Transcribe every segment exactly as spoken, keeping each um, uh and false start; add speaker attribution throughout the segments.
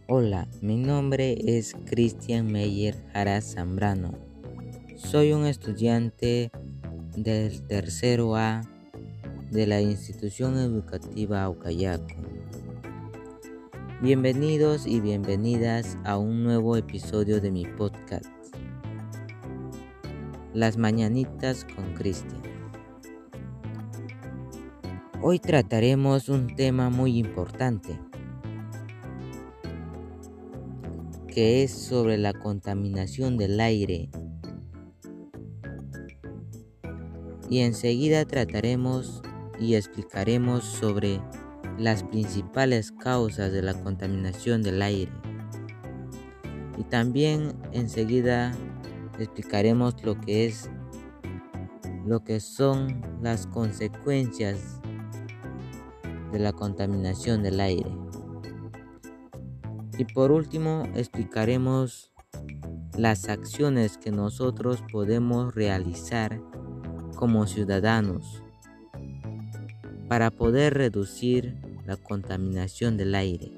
Speaker 1: Hola, mi nombre es Cristian Meyer Jara Zambrano. Soy un estudiante del tercero A de la institución educativa Aucayaco. Bienvenidos y bienvenidas a un nuevo episodio de mi podcast, Las Mañanitas con Cristian. Hoy trataremos un tema muy importante, que es sobre la contaminación del aire. Y enseguida trataremos y explicaremos sobre las principales causas de la contaminación del aire. Y también enseguida explicaremos lo que es lo que son las consecuencias de la contaminación del aire. Y por último explicaremos las acciones que nosotros podemos realizar como ciudadanos para poder reducir la contaminación del aire.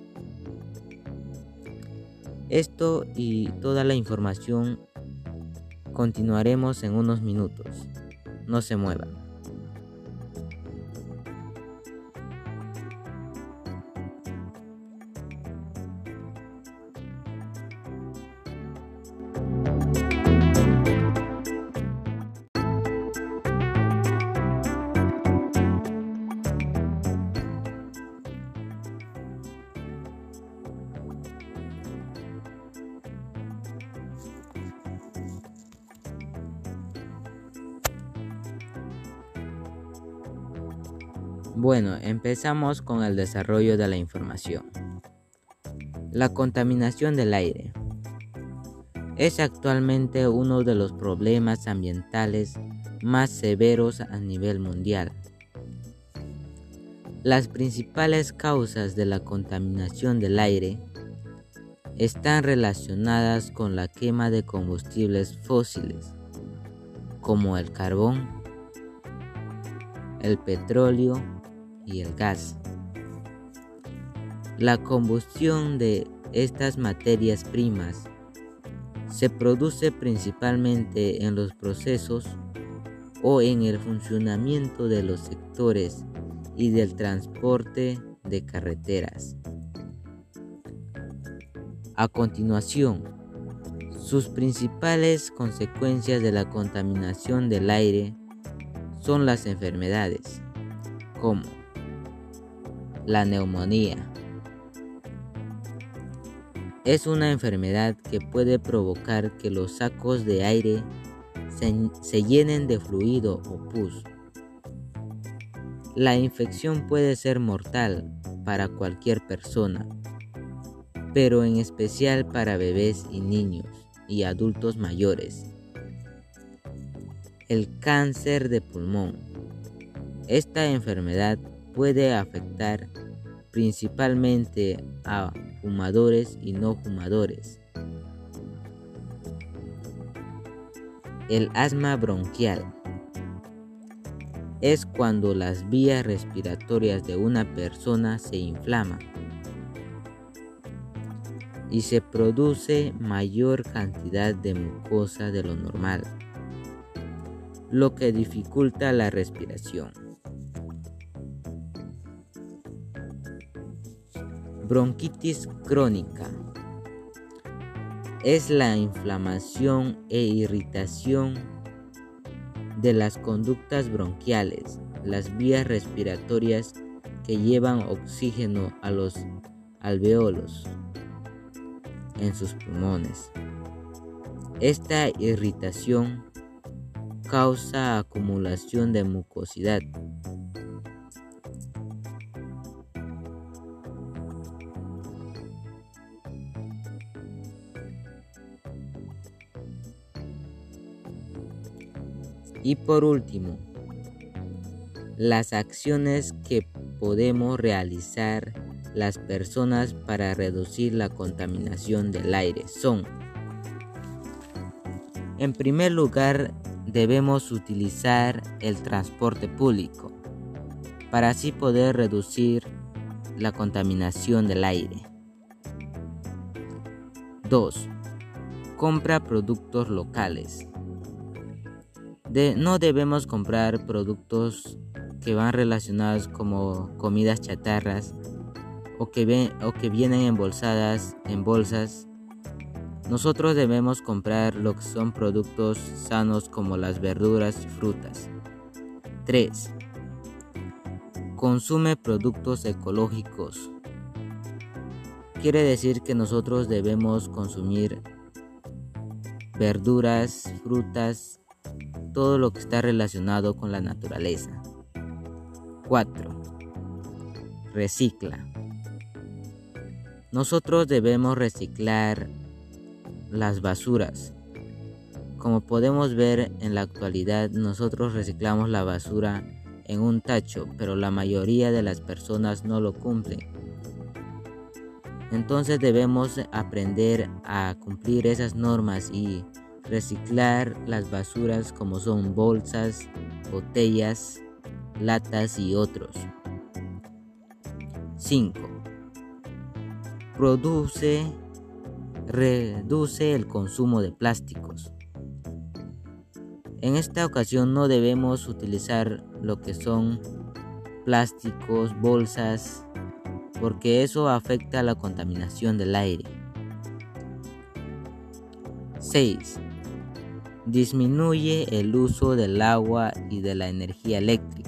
Speaker 1: Esto y toda la información continuaremos en unos minutos. No se muevan. Bueno, empezamos con el desarrollo de la información. La contaminación del aire es actualmente uno de los problemas ambientales más severos a nivel mundial. Las principales causas de la contaminación del aire están relacionadas con la quema de combustibles fósiles, como el carbón, el petróleo y el gas. La combustión de estas materias primas se produce principalmente en los procesos o en el funcionamiento de los sectores y del transporte de carreteras. A continuación, sus principales consecuencias de la contaminación del aire son las enfermedades, como la neumonía. Es una enfermedad que puede provocar que los sacos de aire se, se llenen de fluido o pus. La infección puede ser mortal para cualquier persona, pero en especial para bebés y niños y adultos mayores. El cáncer de pulmón. Esta enfermedad puede afectar principalmente a fumadores y no fumadores. El asma bronquial es cuando las vías respiratorias de una persona se inflaman y se produce mayor cantidad de mucosa de lo normal, lo que dificulta la respiración. Bronquitis crónica es la inflamación e irritación de las conductas bronquiales, las vías respiratorias que llevan oxígeno a los alveolos en sus pulmones. Esta irritación causa acumulación de mucosidad, y por último, las acciones que podemos realizar las personas para reducir la contaminación del aire son: en primer lugar, debemos utilizar el transporte público para así poder reducir la contaminación del aire. dos. Compra productos locales. De, no debemos comprar productos que van relacionados como comidas chatarras o que, ven, o que vienen embolsadas en bolsas. Nosotros debemos comprar lo que son productos sanos como las verduras y frutas. tres. Consume productos ecológicos. Quiere decir que nosotros debemos consumir verduras, frutas, todo lo que está relacionado con la naturaleza. cuatro. Recicla. Nosotros debemos reciclar las basuras. Como podemos ver en la actualidad, nosotros reciclamos la basura en un tacho, pero la mayoría de las personas no lo cumplen. Entonces debemos aprender a cumplir esas normas y reciclar las basuras como son bolsas, botellas, latas y otros. cinco. Produce, reduce el consumo de plásticos. En esta ocasión no debemos utilizar lo que son plásticos, bolsas, porque eso afecta a la contaminación del aire. seis. Disminuye el uso del agua y de la energía eléctrica.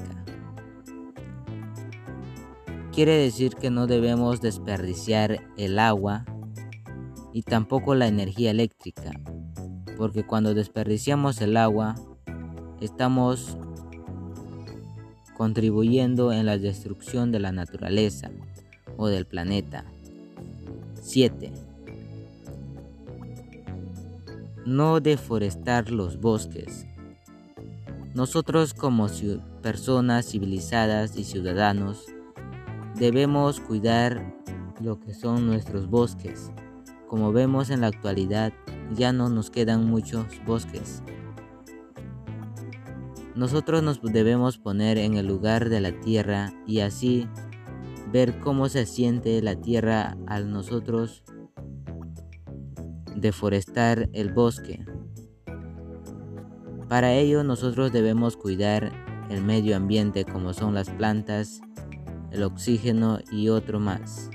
Speaker 1: Quiere decir que no debemos desperdiciar el agua y tampoco la energía eléctrica, porque cuando desperdiciamos el agua, estamos contribuyendo en la destrucción de la naturaleza o del planeta. siete. No deforestar los bosques. Nosotros como personas civilizadas y ciudadanos debemos cuidar lo que son nuestros bosques. Como vemos en la actualidad, ya no nos quedan muchos bosques. Nosotros nos debemos poner en el lugar de la tierra y así ver cómo se siente la tierra al nosotros deforestar el bosque. Para ello nosotros debemos cuidar el medio ambiente como son las plantas, el oxígeno y otro más.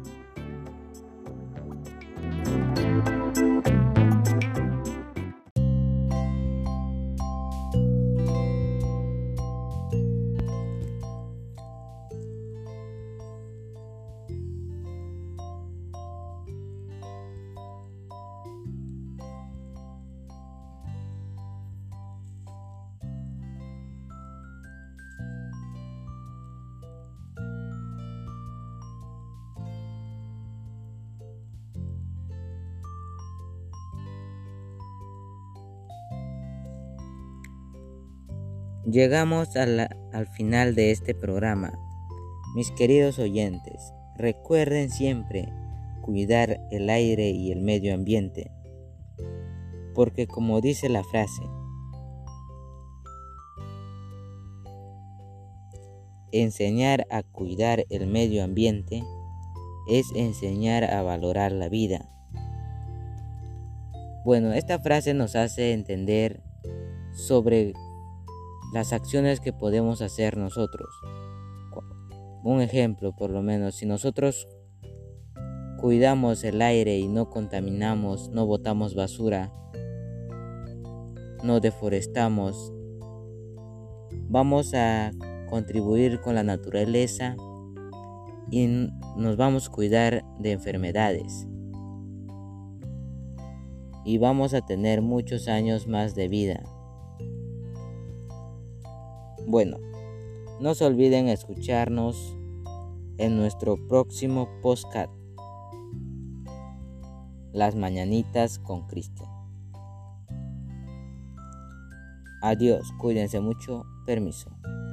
Speaker 1: Llegamos a la, al final de este programa. Mis queridos oyentes, recuerden siempre cuidar el aire y el medio ambiente, porque como dice la frase, enseñar a cuidar el medio ambiente es enseñar a valorar la vida. Bueno, esta frase nos hace entender sobre las acciones que podemos hacer nosotros. Un ejemplo, por lo menos, si nosotros cuidamos el aire y no contaminamos, no botamos basura, no deforestamos, vamos a contribuir con la naturaleza y nos vamos a cuidar de enfermedades y vamos a tener muchos años más de vida. Bueno, no se olviden escucharnos en nuestro próximo podcast, Las Mañanitas con Cristian. Adiós, cuídense mucho, permiso.